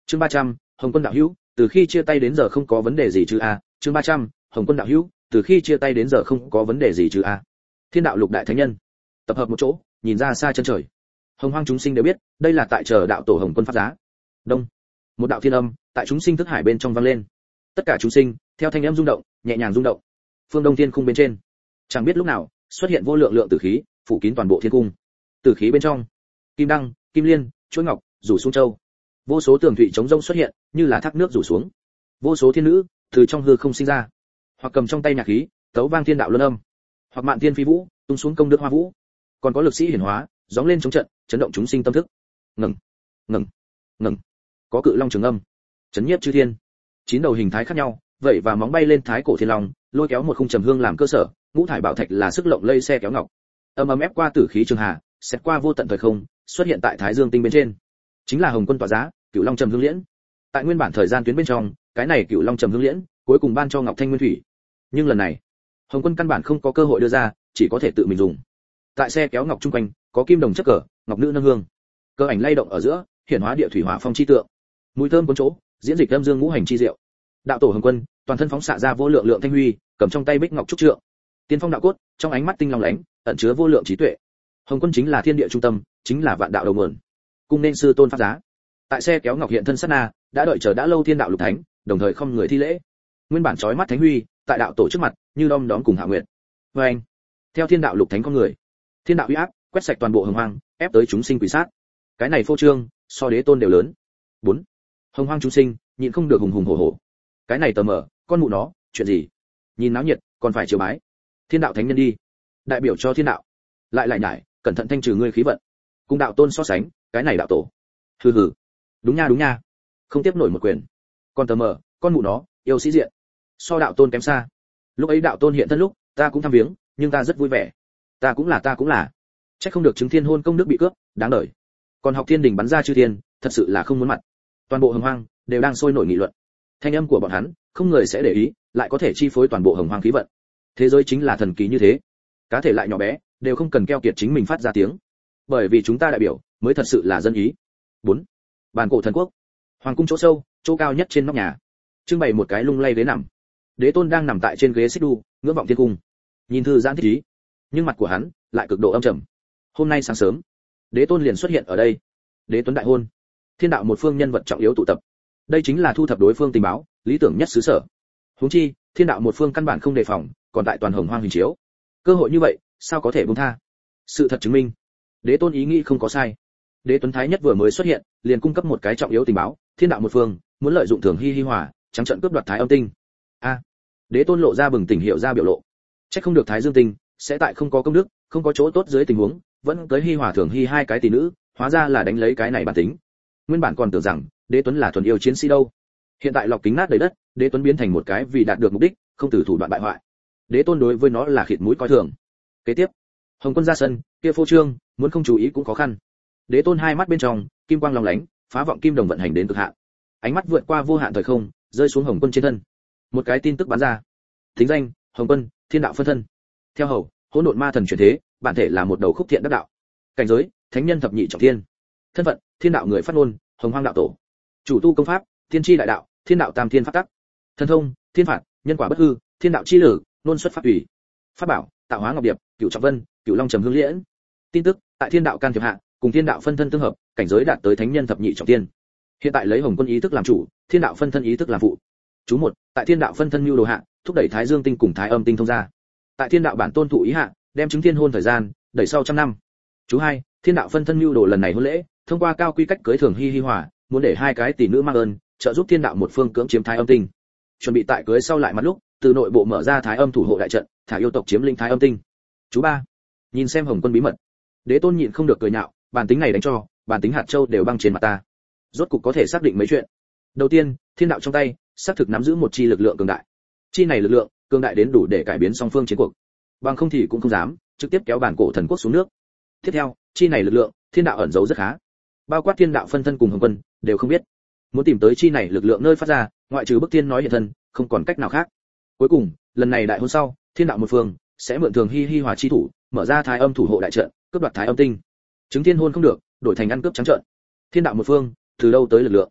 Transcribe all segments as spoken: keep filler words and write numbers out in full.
Chương ba trăm, Hồng Quân đạo hữu, từ khi chia tay đến giờ không có vấn đề gì chứ a? Chương ba trăm, Hồng Quân đạo hữu, từ khi chia tay đến giờ không có vấn đề gì chứ a? Thiên đạo lục đại thánh nhân tập hợp một chỗ, nhìn ra xa chân trời. Hồng hoang chúng sinh đều biết, đây là tại chờ đạo tổ Hồng Quân phát giá. Đông, một đạo thiên âm tại chúng sinh thức hải bên trong vang lên. Tất cả chúng sinh theo thanh âm rung động, nhẹ nhàng rung động. Phương Đông thiên khung bên trên, chẳng biết lúc nào xuất hiện vô lượng lượng tử khí, phủ kín toàn bộ thiên cung. Tử khí bên trong, kim đăng, kim liên, chuỗi ngọc, rủ xuống châu. Vô số tường thủy chống rông xuất hiện, như là thác nước rủ xuống. Vô số thiên nữ từ trong hư không sinh ra, hoặc cầm trong tay nhạc khí, tấu vang thiên đạo luân âm, hoặc mạn thiên phi vũ, tung xuống công đức hoa vũ. Còn có lực sĩ hiển hóa, gióng lên chống trận, chấn động chúng sinh tâm thức. Ngẩng, ngẩng, ngẩng. Có cự long trường âm, chấn nhiếp chư thiên. Chín đầu hình thái khác nhau, vậy và móng bay lên thái cổ thiên long, lôi kéo một khung trầm hương làm cơ sở, ngũ thải bảo thạch là sức lộng lây xe kéo ngọc. Âm ầm ép qua tử khí trường hà, xét qua vô tận thời không, xuất hiện tại Thái Dương tinh bên trên. Chính là Hồng Quân tỏa giá, Cửu Long Trầm Hương Liễn. Tại nguyên bản thời gian tuyến bên trong, cái này Cửu Long Trầm Hương Liễn, cuối cùng ban cho Ngọc Thanh Nguyên Thủy. Nhưng lần này, Hồng Quân căn bản không có cơ hội đưa ra, chỉ có thể tự mình dùng. Tại xe kéo ngọc trung quanh, có kim đồng chất cờ, ngọc nữ nâng hương. Cơ ảnh lay động ở giữa, hiển hóa địa thủy hỏa phong chi tượng. Mùi thơm cuốn chỗ, diễn dịch âm dương ngũ hành chi diệu. Đạo tổ Hồng Quân, toàn thân phóng xạ ra vô lượng lượng thanh huy, cầm trong tay bích ngọc trúc trượng. Tiên phong đạo cốt, trong ánh mắt tinh long lánh, ẩn chứa vô lượng trí tuệ. Hồng Quân chính là thiên địa trung tâm, chính là vạn đạo đầu nguồn. Cung nên sư tôn phát giá. Tại xe kéo ngọc hiện thân sát na, đã đợi chờ đã lâu thiên đạo lục thánh, đồng thời không người thi lễ. Nguyên bản chói mắt thánh huy, tại đạo tổ trước mặt, như đom đóm cùng hạ nguyệt. Và anh, theo thiên đạo lục thánh con người, thiên đạo uy áp quét sạch toàn bộ hồng hoang, ép tới chúng sinh quỷ sát. Cái này phô trương, so đế tôn đều lớn. Bốn, hồng hoang chúng sinh nhịn không được hùng hùng hổ hổ. Cái này tờ mờ, con mụ nó, chuyện gì? Nhìn náo nhiệt, còn phải chiều bái. Thiên đạo thánh nhân đi, đại biểu cho thiên đạo. Lại lại nhải, cẩn thận thanh trừ ngươi khí vận. Cùng đạo tôn so sánh, cái này đạo tổ. Hừ hừ. Đúng nha đúng nha. Không tiếp nổi một quyền. Còn tờ mờ, con mụ nó, yêu sĩ diện. So đạo tôn kém xa. Lúc ấy đạo tôn hiện thân lúc, ta cũng thăm viếng, nhưng ta rất vui vẻ. Ta cũng là ta cũng là. Chắc không được chứng thiên hôn công đức bị cướp, đáng đời. Còn học thiên đình bắn ra chư thiên, thật sự là không muốn mặt. Toàn bộ hồng hoang đều đang sôi nổi nghị luận. Thanh âm của bọn hắn, không người sẽ để ý, lại có thể chi phối toàn bộ hồng hoang khí vận. Thế giới chính là thần kỳ như thế. Cá thể lại nhỏ bé, đều không cần keo kiệt chính mình phát ra tiếng. Bởi vì chúng ta đại biểu, mới thật sự là dân ý. Bốn, Bàn cổ thần quốc. Hoàng cung chỗ sâu, chỗ cao nhất trên nóc nhà. Trưng bày một cái lung lay ghế nằm. Đế tôn đang nằm tại trên ghế xích đu, ngưỡng vọng thiên cung. Nhìn thư giãn thích ý, nhưng mặt của hắn lại cực độ âm trầm. Hôm nay sáng sớm, Đế tôn liền xuất hiện ở đây. Đế tuấn đại hôn. Thiên đạo một phương nhân vật trọng yếu tụ tập. Đây chính là thu thập đối phương tình báo, lý tưởng nhất xứ sở. Huống chi, thiên đạo một phương căn bản không đề phòng, còn tại toàn hồng hoang hình chiếu. Cơ hội như vậy, sao có thể buông tha? Sự thật chứng minh, Đế tôn ý nghĩ không có sai. Đế tuấn thái nhất vừa mới xuất hiện, liền cung cấp một cái trọng yếu tình báo, thiên đạo một phương muốn lợi dụng thường hi hi hòa, trắng trận cướp đoạt thái âm tinh. A, à, Đế tôn lộ ra bừng tỉnh hiệu ra biểu lộ. Chắc không được thái dương tinh sẽ tại không có công đức, không có chỗ tốt dưới tình huống, vẫn tới hi hòa thường hi hai cái tỷ nữ, hóa ra là đánh lấy cái này bản tính. Nguyên bản còn tưởng rằng Đế tuấn là thuần yêu chiến sĩ đâu. Hiện tại lọc kính nát đầy đất, Đế tuấn biến thành một cái vì đạt được mục đích, không từ thủ đoạn bại hoại. Đế tôn đối với nó là khịt mũi coi thường. Kế tiếp, Hồng Quân ra sân, kia phô trương, muốn không chú ý cũng khó khăn. Đế tôn hai mắt bên trong, kim quang long lánh, phá vọng kim đồng vận hành đến cực hạn. Ánh mắt vượt qua vô hạn thời không, rơi xuống Hồng Quân trên thân. Một cái tin tức bắn ra. Thính danh: Hồng Quân, thiên đạo phân thân. Theo hầu, hỗn độn ma thần chuyển thế, bản thể là một đầu khúc thiện đắc đạo. Cảnh giới: thánh nhân thập nhị trọng thiên. Thân phận: thiên đạo người phát ngôn, Hồng Hoang đạo tổ. Chủ tu công pháp: thiên chi đại đạo, thiên đạo tam thiên pháp tắc. Thần thông: thiên phạt, nhân quả bất hư, thiên đạo chi lử, nôn xuất pháp ủy. Pháp bảo: tạo hóa ngọc điệp, cửu trọng vân, cửu long trầm hương liễn. Tin tức: tại thiên đạo can thiệp hạ, cùng thiên đạo phân thân tương hợp, cảnh giới đạt tới thánh nhân thập nhị trọng thiên. Hiện tại lấy Hồng Quân ý thức làm chủ, thiên đạo phân thân ý thức làm phụ. Chú một: tại thiên đạo phân thân nhu đồ hạ, thúc đẩy thái dương tinh cùng thái âm tinh thông ra. Tại thiên đạo bản tôn thụ ý hạ, đem chứng thiên hôn thời gian đẩy sau trăm năm. Chú hai: thiên đạo phân thân nhu đồ lần này hôn lễ, thông qua cao quy cách cưới thường hi hi hòa, muốn để hai cái tỷ nữ mang ơn, trợ giúp thiên đạo một phương cưỡng chiếm thái âm tinh. Chuẩn bị tại cưới sau lại mặt lúc, từ nội bộ mở ra thái âm thủ hộ đại trận, thả yêu tộc chiếm lĩnh thái âm tinh. Chú ba: nhìn xem Hồng Quân bí mật. Đế tôn nhịn không được cười nhạo, bản tính này đánh cho, bản tính hạt châu đều băng trên mặt ta. Rốt cục có thể xác định mấy chuyện. Đầu tiên, thiên đạo trong tay xác thực nắm giữ một chi lực lượng cường đại. Chi này lực lượng cường đại đến đủ để cải biến song phương chiến cuộc. Bằng không thì cũng không dám trực tiếp kéo bản cổ thần quốc xuống nước. Tiếp theo, chi này lực lượng, thiên đạo ẩn giấu rất khá. Bao quát thiên đạo phân thân cùng Hồng Quân đều không biết. Muốn tìm tới chi này lực lượng nơi phát ra, ngoại trừ bức thiên nói hiện thân, không còn cách nào khác. Cuối cùng, lần này đại hôn sau, thiên đạo một phương sẽ mượn thường hi hi hòa chi thủ, mở ra thái âm thủ hộ đại trận, cướp đoạt thái âm tinh. Chứng thiên hôn không được, đổi thành ăn cướp trắng trợn. Thiên đạo một phương, từ đâu tới lực lượng?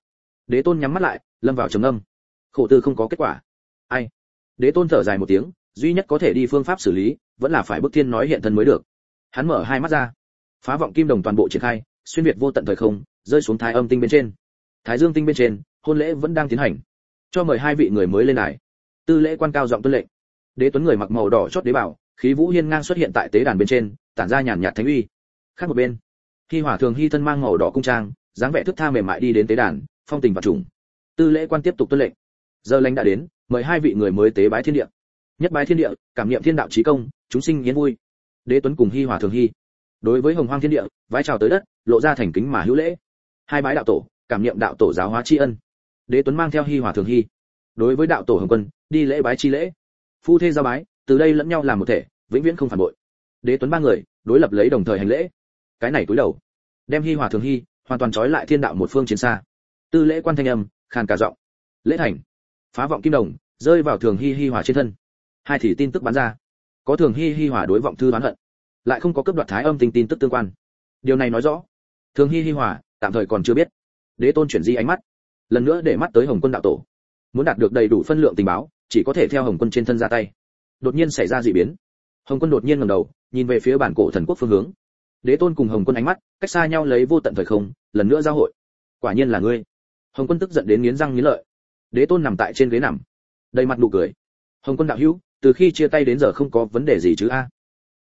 Đế tôn nhắm mắt lại, lâm vào trầm ngâm. Khổ tư không có kết quả. Ai? Đế tôn thở dài một tiếng, duy nhất có thể đi phương pháp xử lý, vẫn là phải bức thiên nói hiện thân mới được. Hắn mở hai mắt ra, phá vọng kim đồng toàn bộ triển khai, xuyên việt vô tận thời không, rơi xuống thái âm tinh bên trên. Thái dương tinh bên trên, hôn lễ vẫn đang tiến hành. Cho mời hai vị người mới lên đài. Tư lễ quan cao giọng tuân lệnh. Đế tuấn người mặc màu đỏ chót đế bảo, khí vũ hiên ngang xuất hiện tại tế đàn bên trên, tản ra nhàn nhạt thánh uy. Khác một bên, Hi Hỏa Thường Hi thân mang màu đỏ cung trang, dáng vẻ thướt tha mềm mại đi đến tế đàn, phong tình và trùng. Tư lễ quan tiếp tục tuân lệnh. Giờ lệnh đã đến, mời hai vị người mới tế bái thiên địa. Nhất bái thiên địa, cảm nghiệm thiên đạo chí công, chúng sinh yên vui. Đế tuấn cùng Hi Hỏa Thường Hi. Đối với hồng hoang thiên địa, vái chào tới đất, lộ ra thành kính mà hữu lễ. Hai bái đạo tổ, cảm nghiệm đạo tổ giáo hóa tri ân. Đế tuấn mang theo Hi Hỏa Thường Hi. Đối với đạo tổ Hồng Quân, đi lễ bái chi lễ. Phu thê giao bái, từ đây lẫn nhau làm một thể, vĩnh viễn không phản bội. Đế tuấn ba người, đối lập lấy đồng thời hành lễ. Cái này cúi đầu, đem Hi Hỏa Thường Hi hoàn toàn trói lại thiên đạo một phương chiến xa. Tư lễ quan thanh âm, khàn cả giọng. Lễ thành. Phá vọng kim đồng, rơi vào Thường Hi Hi Hỏa trên thân. Hai thì tin tức bắn ra. Có Thường Hi Hi Hỏa đối vọng thư oán hận, lại không có cướp đoạt thái âm tinh tin tức tương quan. Điều này nói rõ, Thường Hi Hi Hỏa tạm thời còn chưa biết. Đế tôn chuyển di ánh mắt, lần nữa để mắt tới Hồng Quân đạo tổ. Muốn đạt được đầy đủ phân lượng tình báo, chỉ có thể theo Hồng Quân trên thân ra tay. Đột nhiên xảy ra dị biến. Hồng Quân đột nhiên ngẩng đầu, nhìn về phía bản cổ thần quốc phương hướng. Đế tôn cùng Hồng Quân ánh mắt cách xa nhau lấy vô tận thời không, lần nữa giao hội. Quả nhiên là ngươi. Hồng Quân tức giận đến nghiến răng nghiến lợi. Đế tôn nằm tại trên ghế nằm, đầy mặt nụ cười. Hồng Quân đạo hữu, từ khi chia tay đến giờ không có vấn đề gì chứ a?